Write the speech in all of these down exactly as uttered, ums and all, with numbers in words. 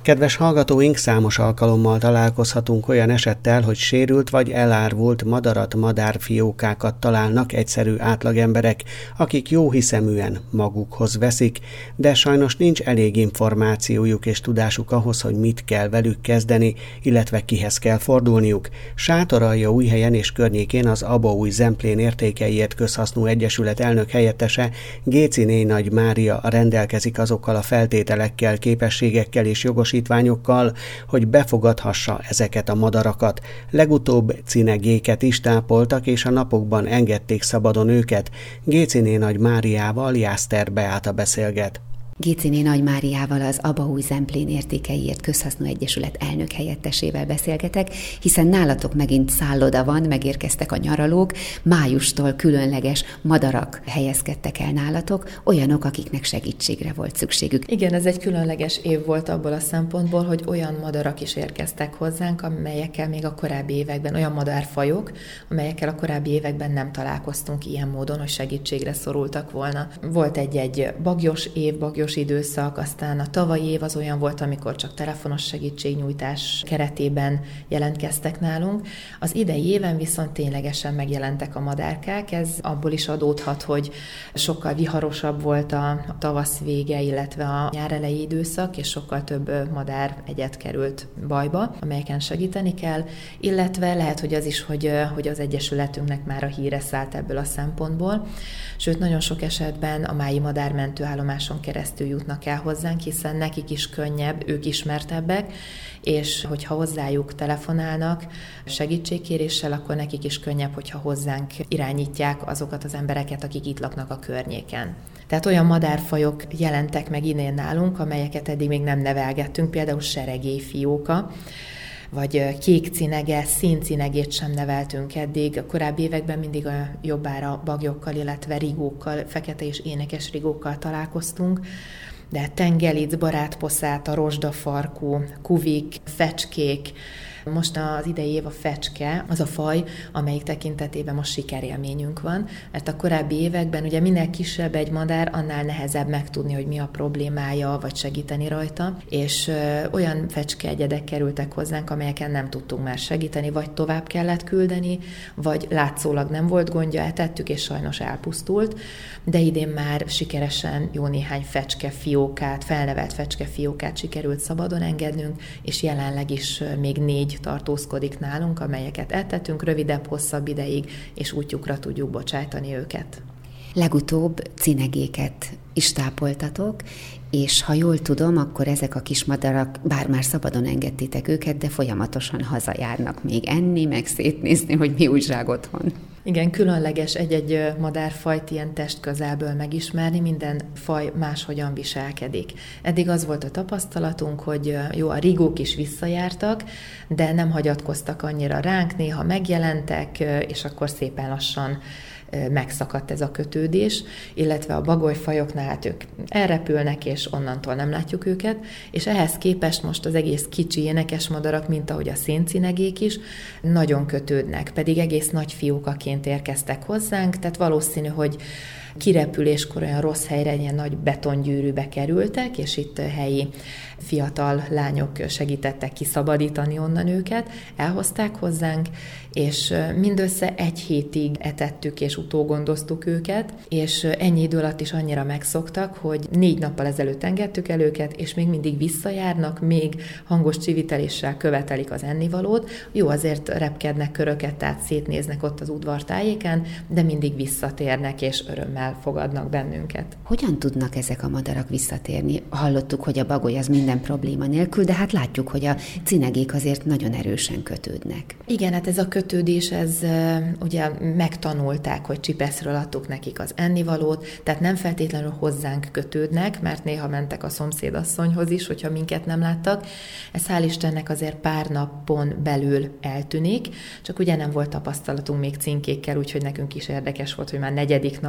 Kedves hallgatóink, számos alkalommal találkozhatunk olyan esettel, hogy sérült vagy elárvult madarat, madárfiókákat találnak egyszerű átlagemberek, akik jóhiszeműen magukhoz veszik, de sajnos nincs elég információjuk és tudásuk ahhoz, hogy mit kell velük kezdeni, illetve kihez kell fordulniuk. Sátoraljaújhelyen és környékén az Abaúj Zemplén Értékeiért Közhasznú Egyesület elnök helyettese, Géciné Nagy Mária rendelkezik azokkal a feltételekkel, képességekkel és jogosítványokkal, hogy befogadhassa ezeket a madarakat. Legutóbb cinegéket is tápoltak, és a napokban engedték szabadon őket. Géciné Nagy Máriával Jászter Beáta beszélget. Géciné Nagy Máriával, az Abaúj Zemplén Értékeiért Közhasznú Egyesület elnök helyettesével beszélgetek, hiszen nálatok megint szálloda van, megérkeztek a nyaralók, májustól különleges madarak helyezkedtek el nálatok, olyanok, akiknek segítségre volt szükségük. Igen, ez egy különleges év volt abból a szempontból, hogy olyan madarak is érkeztek hozzánk, amelyekkel még a korábbi években, olyan madárfajok, amelyekkel a korábbi években nem találkoztunk ilyen módon, hogy segítségre szorultak volna. Volt egy-egy bagyos év, bagyos időszak, aztán a tavalyi év az olyan volt, amikor csak telefonos segítségnyújtás keretében jelentkeztek nálunk. Az idei éven viszont ténylegesen megjelentek a madárkák, ez abból is adódhat, hogy sokkal viharosabb volt a tavasz vége, illetve a nyár elejé időszak, és sokkal több madár egyet került bajba, amelyeken segíteni kell, illetve lehet, hogy az is, hogy, hogy az Egyesületünknek már a híre szállt ebből a szempontból, sőt, nagyon sok esetben a Mályi Madármentő állomáson keresztül jutnak el hozzánk, hiszen nekik is könnyebb, ők ismertebbek, és hogyha hozzájuk telefonálnak segítségkéréssel, akkor nekik is könnyebb, hogyha hozzánk irányítják azokat az embereket, akik itt laknak a környéken. Tehát olyan madárfajok jelentek meg innen nálunk, amelyeket eddig még nem nevelgettünk, például seregélyfióka, vagy kék cinege, színcinegét sem neveltünk eddig. A korábbi években mindig a jobbára bagyokkal, illetve rigókkal, fekete és énekes rigókkal találkoztunk, de tengelic, barátposzát, a rozsdafarkú, kuvik, fecskék. Most az idei év a fecske, az a faj, amelyik tekintetében most sikerélményünk van, mert a korábbi években ugye minél kisebb egy madár, annál nehezebb megtudni, hogy mi a problémája, vagy segíteni rajta, és ö, olyan fecskeegyedek kerültek hozzánk, amelyeken nem tudtunk már segíteni, vagy tovább kellett küldeni, vagy látszólag nem volt gondja, etettük, és sajnos elpusztult, de idén már sikeresen jó néhány fecskefiókát, felnevelt fecskefiókát sikerült szabadon engednünk, és jelenleg is még négy tartózkodik nálunk, amelyeket ettetünk rövidebb, hosszabb ideig, és útjukra tudjuk bocsájtani őket. Legutóbb cinegéket is tápoltatok, és ha jól tudom, akkor ezek a kismadarak, bár már szabadon engedtétek őket, de folyamatosan hazajárnak még enni, meg szétnézni, hogy mi újság otthon. Igen, különleges egy-egy madárfajt ilyen testközelből megismerni, minden faj máshogyan viselkedik. Eddig az volt a tapasztalatunk, hogy jó, a rigók is visszajártak, de nem hagyatkoztak annyira ránk, néha megjelentek, és akkor szépen lassan megszakadt ez a kötődés, illetve a bagolyfajoknál hát ők elrepülnek, és onnantól nem látjuk őket, és ehhez képest most az egész kicsi énekes madarak, mint ahogy a széncinegék is, nagyon kötődnek, pedig egész nagy fiókaként érkeztek hozzánk, tehát valószínű, hogy kirepüléskor olyan rossz helyre, ilyen nagy betongyűrűbe kerültek, és itt helyi fiatal lányok segítettek kiszabadítani onnan őket, elhozták hozzánk, és mindössze egy hétig etettük és utógondoztuk őket, és ennyi idő alatt is annyira megszoktak, hogy négy nappal ezelőtt engedtük el őket, és még mindig visszajárnak, még hangos csiviteléssel követelik az ennivalót. Jó, azért repkednek köröket, tehát szétnéznek ott az udvar tájékán, de mindig visszatérnek, és örömmel fogadnak bennünket. Hogyan tudnak ezek a madarak visszatérni? Hallottuk, hogy a bagoly az minden probléma nélkül, de hát látjuk, hogy a cinegék azért nagyon erősen kötődnek. Igen, hát ez a kötődés, ez ugye megtanulták, hogy csipeszről adtuk nekik az ennivalót, tehát nem feltétlenül hozzánk kötődnek, mert néha mentek a szomszédasszonyhoz is, hogyha minket nem láttak. Ez hál' Istennek azért pár napon belül eltűnik, csak ugye nem volt tapasztalatunk még cinkékkel, úgyhogy nekünk is érdekes volt, hogy már negyedik napja is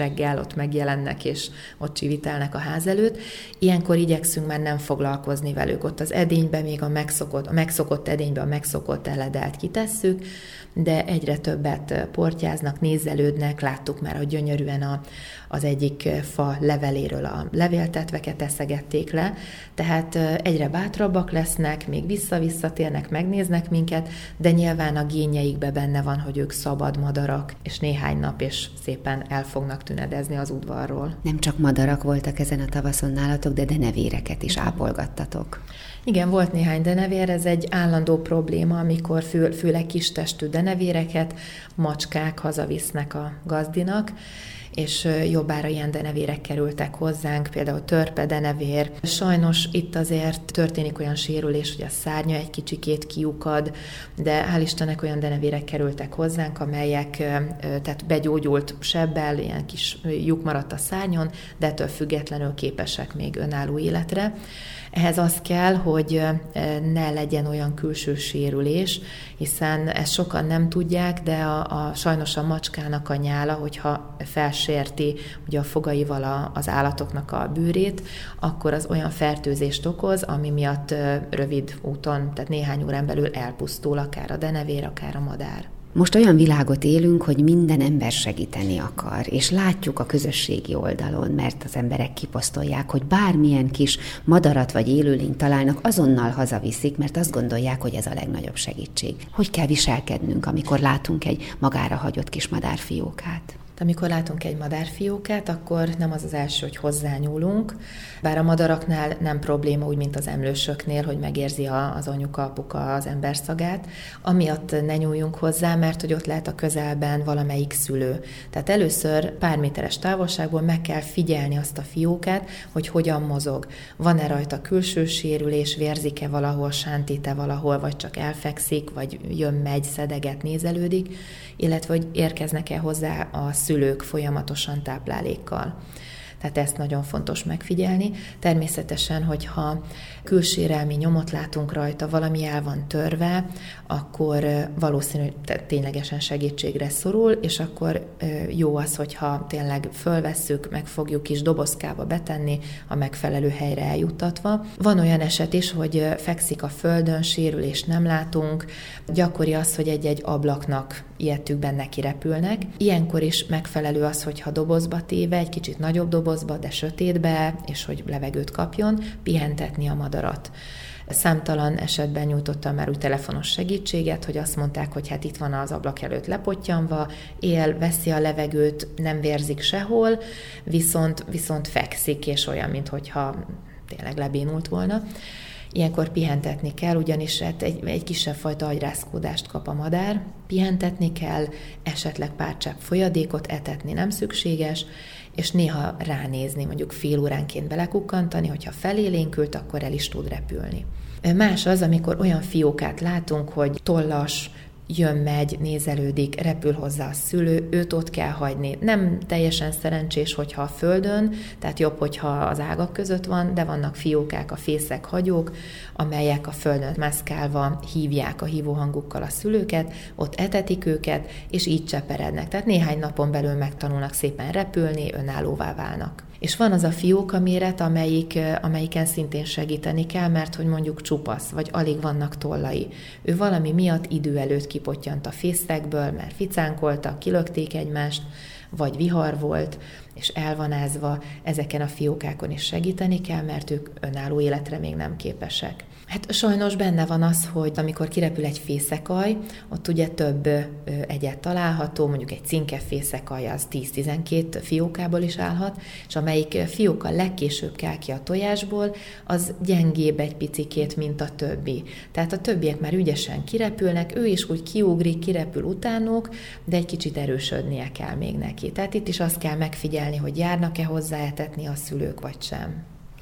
reggel ott megjelennek, és ott csivitelnek a ház előtt. Ilyenkor igyekszünk már nem foglalkozni velük. Ott az edénybe még a megszokott, a megszokott edénybe a megszokott eledelt kitesszük, de egyre többet portyáznak, nézelődnek, láttuk már, hogy gyönyörűen a, az egyik fa leveléről a levéltetveket eszegették le, tehát egyre bátrabbak lesznek, még vissza-visszatérnek, megnéznek minket, de nyilván a génjeikbe benne van, hogy ők szabad madarak, és néhány nap és szépen el fognak tünedezni az udvarról. Nem csak madarak voltak ezen a tavaszon nálatok, de denevéreket is ápolgattatok. Igen, volt néhány denevér, ez egy állandó probléma, amikor fő, főleg kistestű denevéreket macskák hazavisznek a gazdinak, és jobbára ilyen denevérek kerültek hozzánk, például törpe denevér. Sajnos itt azért történik olyan sérülés, hogy a szárnya egy kicsikét kiukad, de hál' Istennek olyan denevérek kerültek hozzánk, amelyek tehát begyógyult sebbel, ilyen kis lyuk maradt a szárnyon, de ettől függetlenül képesek még önálló életre. Ehhez az kell, hogy ne legyen olyan külső sérülés, hiszen ezt sokan nem tudják, de a, a, sajnos a macskának a nyála, hogyha felsérti ugye a fogaival a, az állatoknak a bőrét, akkor az olyan fertőzést okoz, ami miatt rövid úton, tehát néhány órán belül elpusztul akár a denevér, akár a madár. Most olyan világot élünk, hogy minden ember segíteni akar, és látjuk a közösségi oldalon, mert az emberek kiposztolják, hogy bármilyen kis madarat vagy élőlényt találnak, azonnal hazaviszik, mert azt gondolják, hogy ez a legnagyobb segítség. Hogy kell viselkednünk, amikor látunk egy magára hagyott kis madárfiókát? Amikor látunk egy madárfiókát, akkor nem az az első, hogy hozzányúlunk, bár a madaraknál nem probléma, úgy, mint az emlősöknél, hogy megérzi az anyuka, apuka az ember szagát, amiatt ne nyúljunk hozzá, mert hogy ott lehet a közelben valamelyik szülő. Tehát először pár méteres távolságból meg kell figyelni azt a fiókát, hogy hogyan mozog. Van-e rajta külső sérülés, vérzik-e valahol, sántít-e valahol, vagy csak elfekszik, vagy jön, megy, szedeget, nézelődik, illetve hogy érkeznek-e hozzá a szülők folyamatosan táplálékkal. Tehát ezt nagyon fontos megfigyelni. Természetesen, hogyha külsérelmi nyomot látunk rajta, valami el van törve, akkor valószínű, hogy ténylegesen segítségre szorul, és akkor jó az, hogyha tényleg fölvesszük, megfogjuk is dobozkába betenni, a megfelelő helyre eljuttatva. Van olyan eset is, hogy fekszik a földön, sérülést nem látunk, gyakori az, hogy egy-egy ablaknak ilyettükben neki repülnek. Ilyenkor is megfelelő az, hogyha dobozba téve, egy kicsit nagyobb dobozba, de sötétbe, és hogy levegőt kapjon, pihentetni a madarat. Számtalan esetben nyújtottam már úgy telefonos segítséget, hogy azt mondták, hogy hát itt van az ablak előtt lepottyanva, él, veszi a levegőt, nem vérzik sehol, viszont, viszont fekszik, és olyan, minthogyha tényleg lebénult volna. Ilyenkor pihentetni kell, ugyanis egy, egy kisebb fajta agyrázkódást kap a madár, pihentetni kell, esetleg pár csepp folyadékot etetni nem szükséges, és néha ránézni, mondjuk fél óránként belekukkantani, hogyha felélénkült, akkor el is tud repülni. Más az, amikor olyan fiókát látunk, hogy tollas, jön, megy, nézelődik, repül hozzá a szülő, őt ott kell hagyni. Nem teljesen szerencsés, hogyha a földön, tehát jobb, hogyha az ágak között van, de vannak fiókák, a fészek, hagyók, amelyek a földön mászkálva hívják a hívóhangukkal a szülőket, ott etetik őket, és így cseperednek. Tehát néhány napon belül megtanulnak szépen repülni, önállóvá válnak. És van az a fióka méret, amelyik, amelyiken szintén segíteni kell, mert hogy mondjuk csupasz, vagy alig vannak tollai. Ő valami miatt idő előtt kipottyant a fészekből, mert ficánkoltak, kilökték egymást, vagy vihar volt, és elvanázva, ezeken a fiókákon is segíteni kell, mert ők önálló életre még nem képesek. Hát sajnos benne van az, hogy amikor kirepül egy fészekaj, ott ugye több egyet található, mondjuk egy cinkefészekaj az tíz-tizenkét fiókából is állhat, és amelyik fióka legkésőbb kell ki a tojásból, az gyengébb egy picikét, mint a többi. Tehát a többiek már ügyesen kirepülnek, ő is úgy kiugrik, kirepül utánuk, de egy kicsit erősödnie kell még neki. Tehát itt is azt kell megfigyelni, hogy járnak-e hozzá etetni a szülők, vagy sem.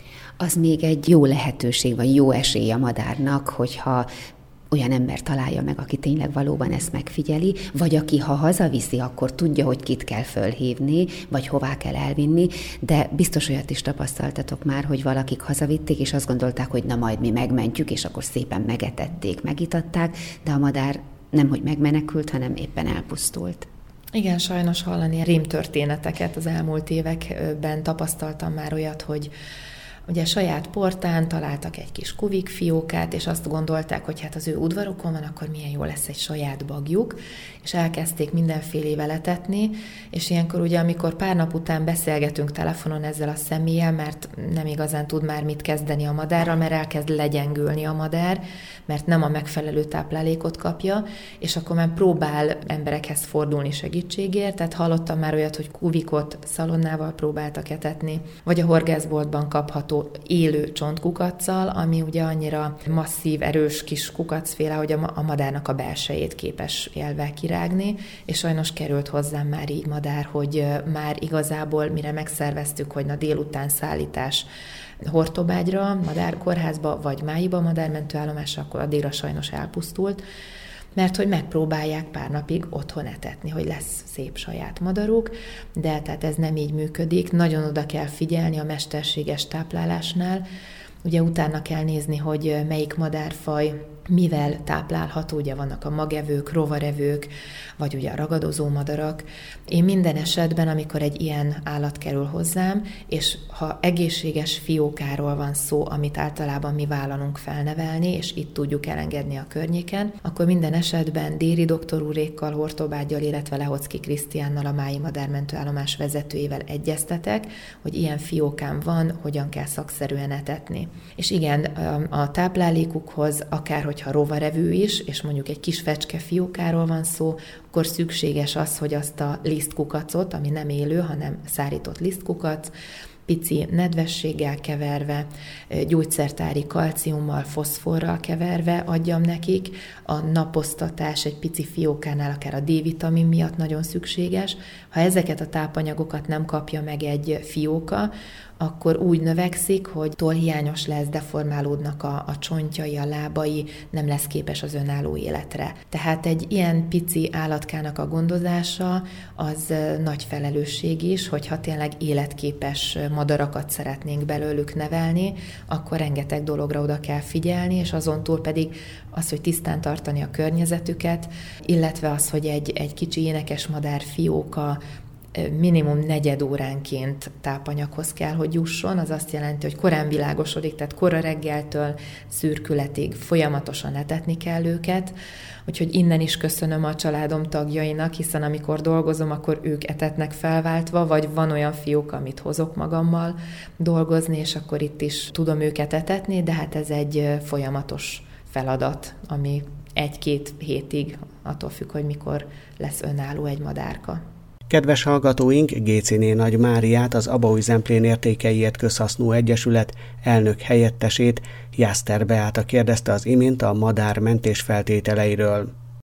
Az még egy jó lehetőség, vagy jó esély a madárnak, hogyha olyan ember találja meg, aki tényleg valóban ezt megfigyeli, vagy aki, ha hazaviszi, akkor tudja, hogy kit kell fölhívni, vagy hová kell elvinni, de biztos olyat is tapasztaltatok már, hogy valakik hazavitték, és azt gondolták, hogy na majd mi megmentjük, és akkor szépen megetették, megitatták, de a madár nemhogy megmenekült, hanem éppen elpusztult. Igen, sajnos hallani rémtörténeteket az elmúlt években tapasztaltam már olyat, hogy ugye saját portán találtak egy kis kuvik fiókát, és azt gondolták, hogy hát az ő udvarukon van, akkor milyen jó lesz egy saját bagjuk, és elkezdték mindenfélével etetni, és ilyenkor ugye, amikor pár nap után beszélgetünk telefonon ezzel a személlyel, mert nem igazán tud már mit kezdeni a madárral, mert elkezd legyengülni a madár, mert nem a megfelelő táplálékot kapja, és akkor már próbál emberekhez fordulni segítségért, tehát hallottam már olyat, hogy kuvikot szalonnával próbáltak etetni, vagy a horgászboltban kapható élő csontkukaccal, ami ugye annyira masszív, erős kis kukacféle, hogy a madárnak a belsejét képes élve kirágni, és sajnos került hozzám már így madár, hogy már igazából mire megszerveztük, hogy na délután szállítás Hortobágyra, madárkórházba, vagy Máiba madármentőállomásra, akkor addigra sajnos elpusztult, mert hogy megpróbálják pár napig otthon etetni, hogy lesz szép saját madaruk, de tehát ez nem így működik. Nagyon oda kell figyelni a mesterséges táplálásnál, ugye utána kell nézni, hogy melyik madárfaj mivel táplálható, ugye vannak a magevők, rovarevők, vagy ugye a ragadozó madarak. Én minden esetben, amikor egy ilyen állat kerül hozzám, és ha egészséges fiókáról van szó, amit általában mi vállalunk felnevelni, és itt tudjuk elengedni a környéken, akkor minden esetben Déri doktor úrékkal, Hortobággyal, illetve Lehocki Krisztiánnal, a Mályi madármentőállomás vezetőjével egyeztetek, hogy ilyen fiókám van, hogyan kell szakszerűen etetni. És igen, a táplálékukhoz, akár hogyha rovarevő is, és mondjuk egy kis fecske fiókáról van szó, akkor szükséges az, hogy azt a lisztkukacot, ami nem élő, hanem szárított lisztkukac, pici nedvességgel keverve, gyógyszertári kalciummal, foszforral keverve adjam nekik. A naposztatás egy pici fiókánál akár a D-vitamin miatt nagyon szükséges. Ha ezeket a tápanyagokat nem kapja meg egy fióka, akkor úgy növekszik, hogy tollhiányos lesz, deformálódnak a, a csontjai, a lábai, nem lesz képes az önálló életre. Tehát egy ilyen pici állatkának a gondozása az nagy felelősség is, hogyha tényleg életképes madarakat szeretnénk belőlük nevelni, akkor rengeteg dologra oda kell figyelni, és azon túl pedig az, hogy tisztán tartani a környezetüket, illetve az, hogy egy, egy kicsi énekes madár fióka minimum negyed óránként tápanyaghoz kell, hogy jusson, az azt jelenti, hogy korán világosodik, tehát kora reggeltől szürkületig folyamatosan etetni kell őket, úgyhogy innen is köszönöm a családom tagjainak, hiszen amikor dolgozom, akkor ők etetnek felváltva, vagy van olyan fiók, amit hozok magammal dolgozni, és akkor itt is tudom őket etetni, de hát ez egy folyamatos feladat, ami egy-két hétig, attól függ, hogy mikor lesz önálló egy madárka. Kedves hallgatóink, Géciné Nagy Máriát, az Abaúj-Zemplén Értékeiért Közhasznú Egyesület elnök helyettesét, Jászter Beáta kérdezte az imént a madár mentés feltételeiről.